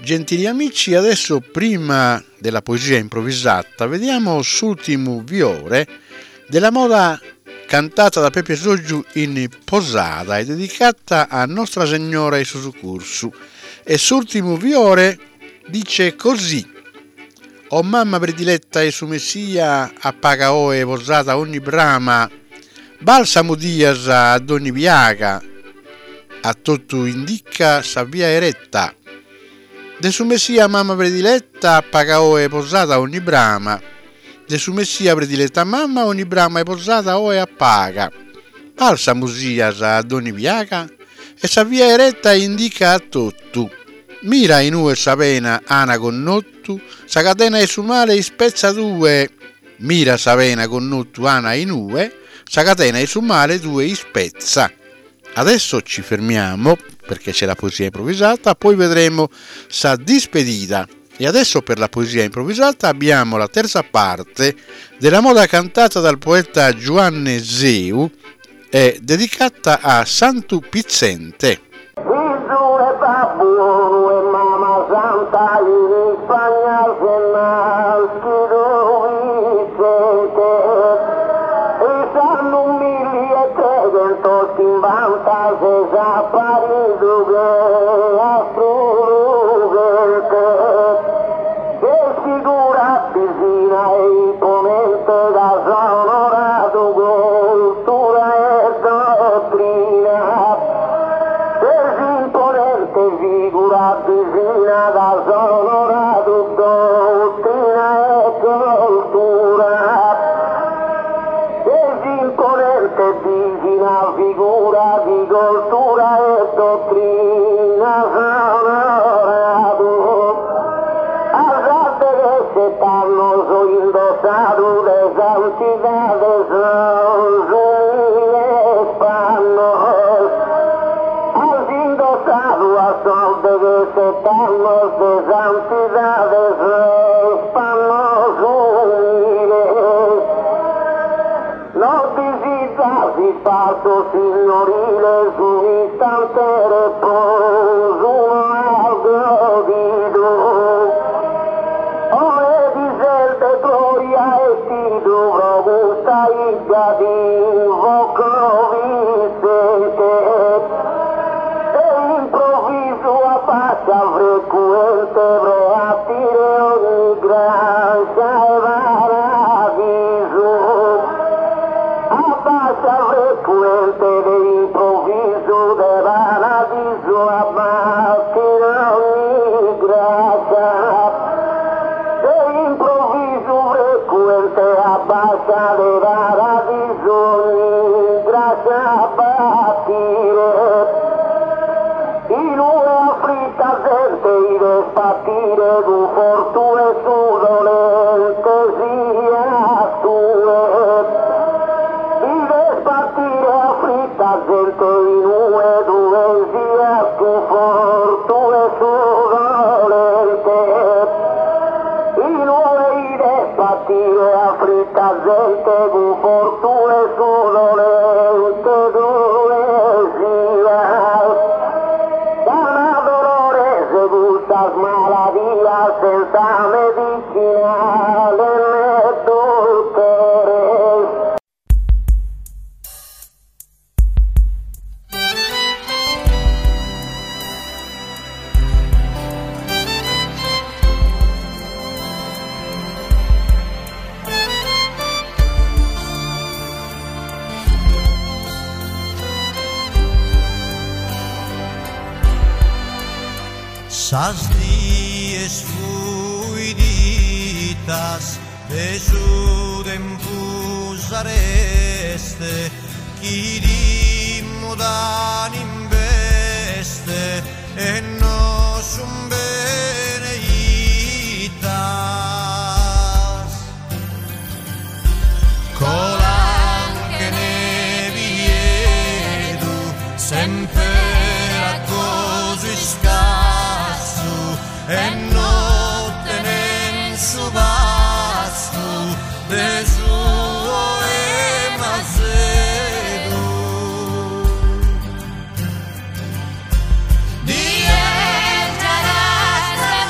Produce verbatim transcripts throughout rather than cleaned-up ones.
Gentili amici, adesso prima della poesia improvvisata vediamo l'ultimo viore della moda cantata da Pepe Soggiu in Posada e dedicata a Nostra Signora e suo soccorso. E l'ultimo viore dice così: o mamma prediletta e su messia appaga oe posata ogni brama, balsamo dias ad ogni viaga, a tutto indica sa via eretta. De su messia mamma prediletta appaga oe posata ogni brama, de su messia prediletta mamma ogni brama è posata oe appaga, balsamo dias ad ogni viaga e sa via eretta indica a tutto. Mira in ue sa pena ana con nottu, sa catena e su male spezza due. Mira sa pena con nottu ana in ue, sa catena e su male due spezza. Adesso ci fermiamo perché c'è la poesia improvvisata, poi vedremo sa dispedita. E adesso per la poesia improvvisata abbiamo la terza parte della moda cantata dal poeta Giovanni Zeu, è dedicata a Santu Pizzente. Babbuno e mamma santa in Spagna se nascido Vicente e sanno mili e trecento in vanta se sa parido che assolvente che figura vicina e imponente da sonorato cultura e dottrina figura vicina da sonorato dottrina e cultura e imponente vicina figura di cultura e dottrina sonorato alzate che se t'hanno so indossato le santità de sono e spanno a solde che se t'hanno se santità spanno sumile non visitasi spazio signorile su un istante reposo al gradito ore di serte gloria e tito robusta il giardino voclo Vicente faccia frequente preattire ogni grazia e paradiso abbassa frequente dell'improvviso del paradiso abbattire ogni grazia dell'improvviso frequente abbassa del paradiso ogni grazia abbattire in una afflitta gente i despattire du fortune su dolente sia tue i despattire afflitta gente in una due sia tu fortune su dolente in una i despattire afflitta gente du fortune su dolente due sia malattia senza medicinale né dottore. Sas dies fluiditas de su tempus areste chi dimmodan investe e nos un beneitas colanche ne viedu sempre a coso scarso e notte nel suo basto de suo e macedo di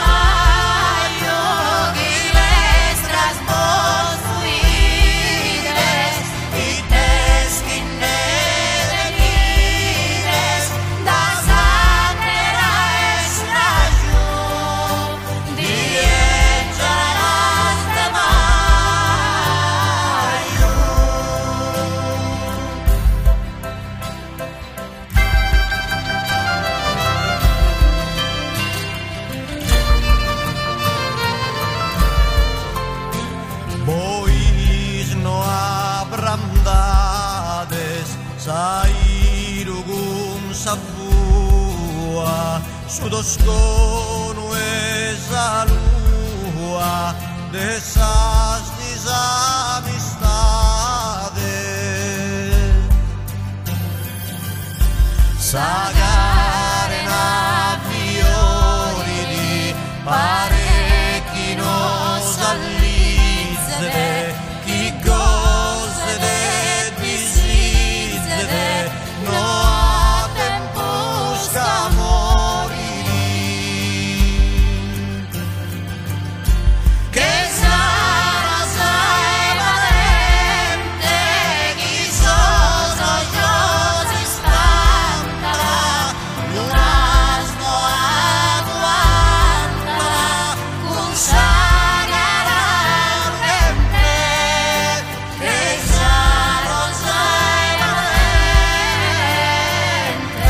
su toscono e salua de sas disamistade sagare na fiori di parecchi no salizzere chi cose de visizzere no a tempo sta morire che sarà sai valente chi sono io si spantala l'unasno aguantala con sagara mente che sarà sai valente.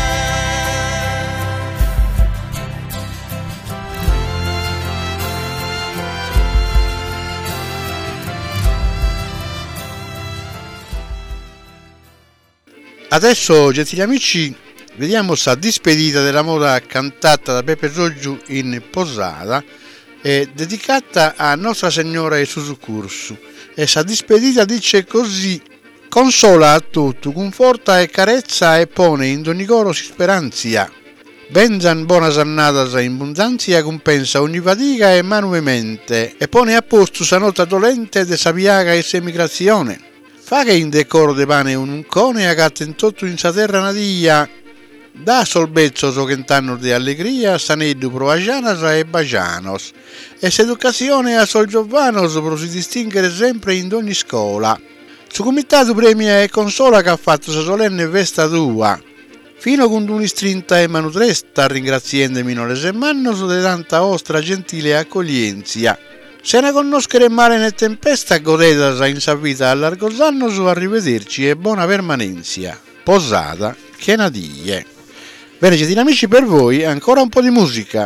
Adesso, gentili amici, vediamo sta dispedita della moda cantata da Pepe Soggiu in Posada e dedicata a Nostra Signora e Gesù Cursu. E sta dispedita dice così: consola a tutto, conforta e carezza e pone in ogni coro si speranzia. Benzan buona sannata in abbondanzia compensa ogni fatica e manuemente e pone a posto sa nota dolente de sapiaga e semigrazione. Fa che in decoro de pane un uncone agatta in tutto in sa terra nadia, da solbezzo so chent'anno di allegria, saneddu proagianas e bagianos, e s'educazione a sol giovanos pro si distinguere sempre in ogni scuola. Su comitato premia e consola che ha fatto sa solenne festa tua, fino con un'istrinta e manutresta, ringraziendemi non le semmannos de tanta ostra gentile accoglienzia. Se ne conoscere male né tempesta, godetas in sa vita a largos annos, arrivederci e buona permanenza. Posada, che nadie. Bene, gentili amici, per voi ancora un po' di musica.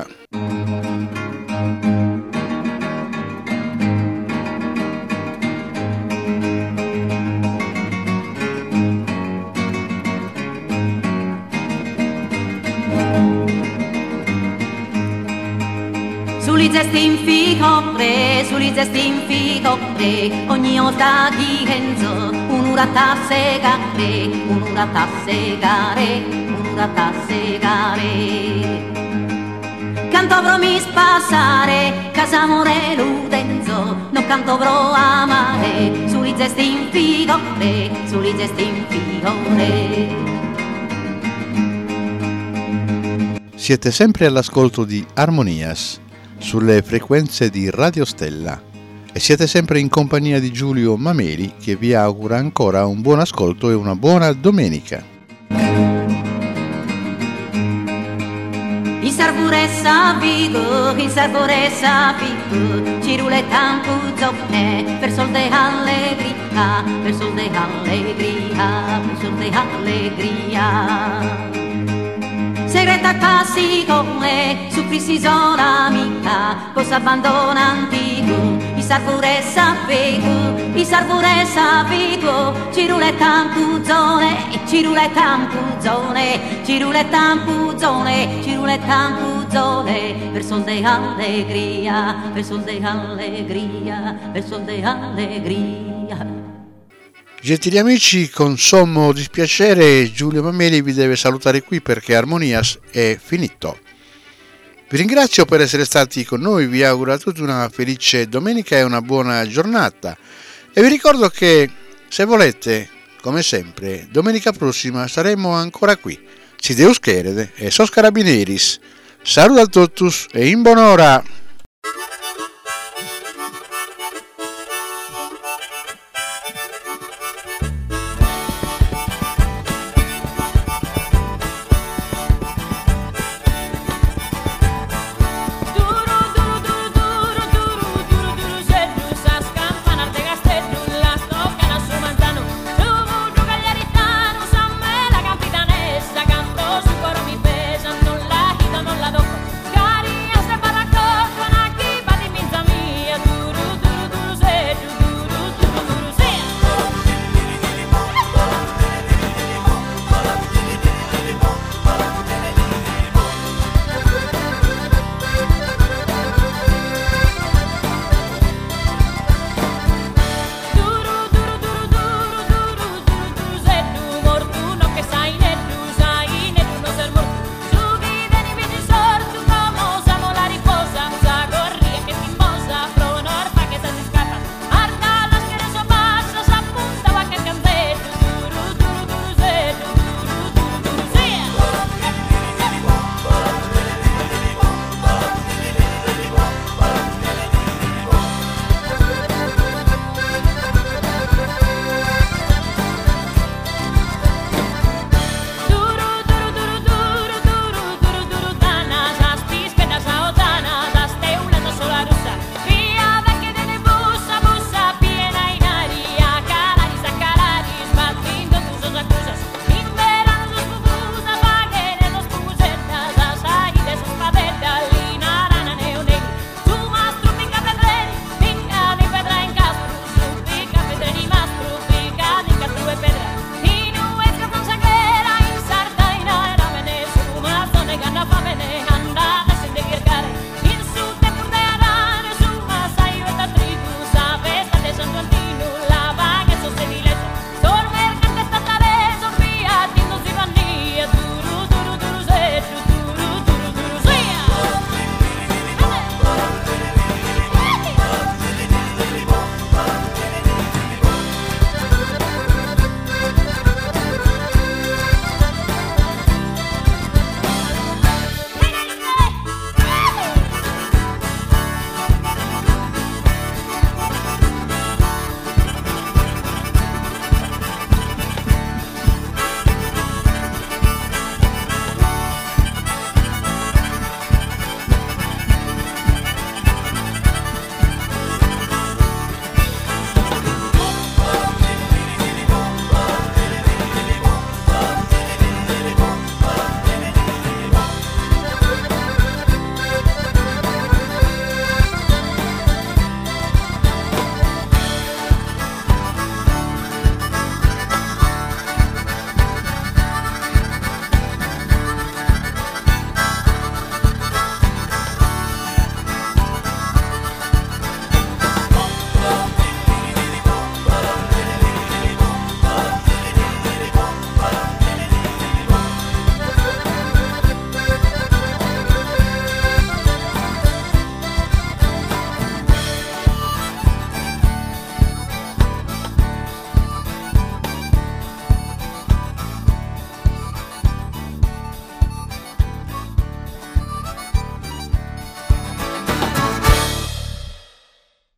Suli zesti in ficore, suli zesti in ficore, ogni volta chi enzo, un'ora a segare, un'ora a segare, un'ora a segare. Canto pro mi spassare, casa amore l'utenzo, non canto pro amare, suli zesti in ficore, suli zesti in ficore. Siete sempre all'ascolto di Armonias sulle frequenze di Radio Stella e siete sempre in compagnia di Giulio Mameli, che vi augura ancora un buon ascolto e una buona domenica. In sarburessa vigo, in sarburessa vigo, ci ruletta un puzzone, per sol de allegria, per sol de allegria, per sol de allegria. Segreta cassicone, su sola mica, cosa abbandona antico, i sarfure sapico, i sarfure sapico, ci ruletta un puzzone, ci ruletta un puzzone, ci ruletta un puzzone, ci ruletta un puzzone, per sol de allegria, per sol de allegria, per sol de allegria. Gentili amici, con sommo dispiacere Giulio Mameli vi deve salutare qui perché Armonias è finito. Vi ringrazio per essere stati con noi, vi auguro a tutti una felice domenica e una buona giornata e vi ricordo che se volete, come sempre, domenica prossima saremo ancora qui. Si Deus querede e sos carabineris. Saluto a tutti e in buon'ora!